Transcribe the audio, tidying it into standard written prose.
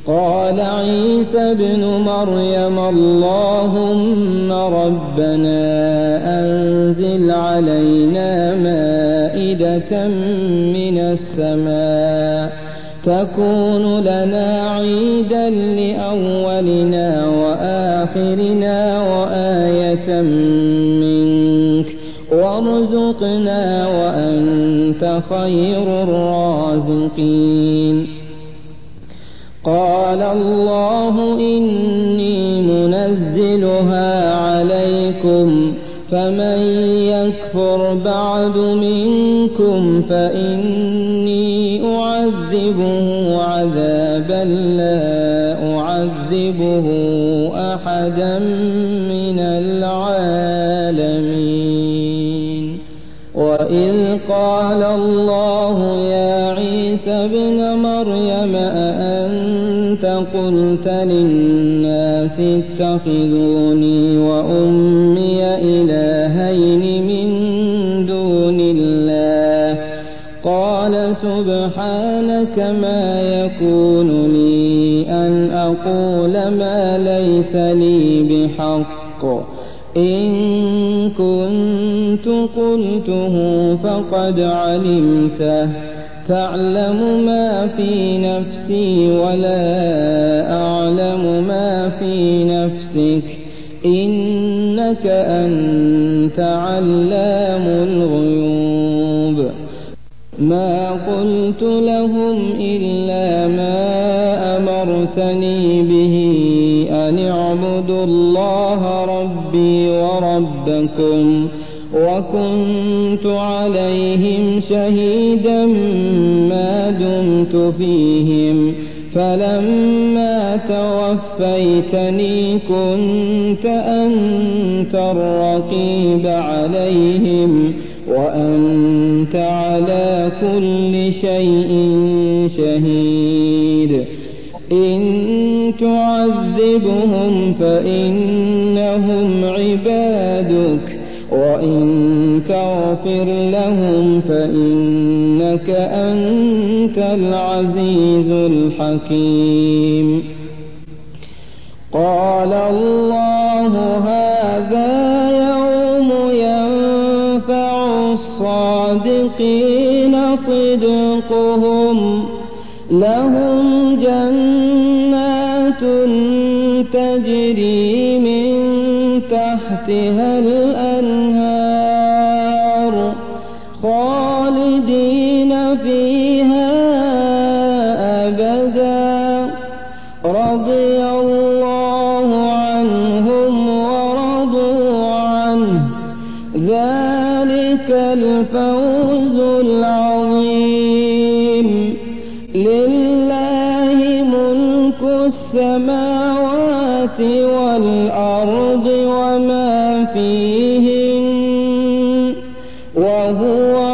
قال عيسى ابن مريم اللهم ربنا أنزل علينا مائدة من السماء تكون لنا عيدا لأولنا وآخرنا وآية منك وارزقنا وأنت خير الرازقين. قال الله إني منزلها عليكم فمن يكفر بعد منكم فإني أعذبه عذابا لا أعذبه أحدا من العالمين. وإذ قال الله يا عيسى ابن مريم أأنت قلت للناس اتخذوني وأمي إلهين من دون الله قال سبحانك ما يكون لي أن أقول ما ليس لي بحق إن كنت قلته فقد علمته تعلم ما في نفسي ولا أعلم ما في نفسك إنك أنت علام الغيوب. ما قلت لهم إلا ما أمرتني به أن اعبدوا الله ربي وربكم وكنت عليهم شهيدا ما دمت فيهم فلما توفيتني كنت أنت الرقيب عليهم وأنت على كل شيء شهيد. إن تعذبهم فإنهم عبادك وإن تغفر لهم فإنك أنت العزيز الحكيم. قال الله هذا يوم ينفع الصادقين صدقهم لهم جنات تجري من تحتها الأنهار خالدين فيها أبدا رضي الله عنهم ورضوا عنه ذلك الفوز العظيم. لله ملك السماوات والأرض وما فيهن وهو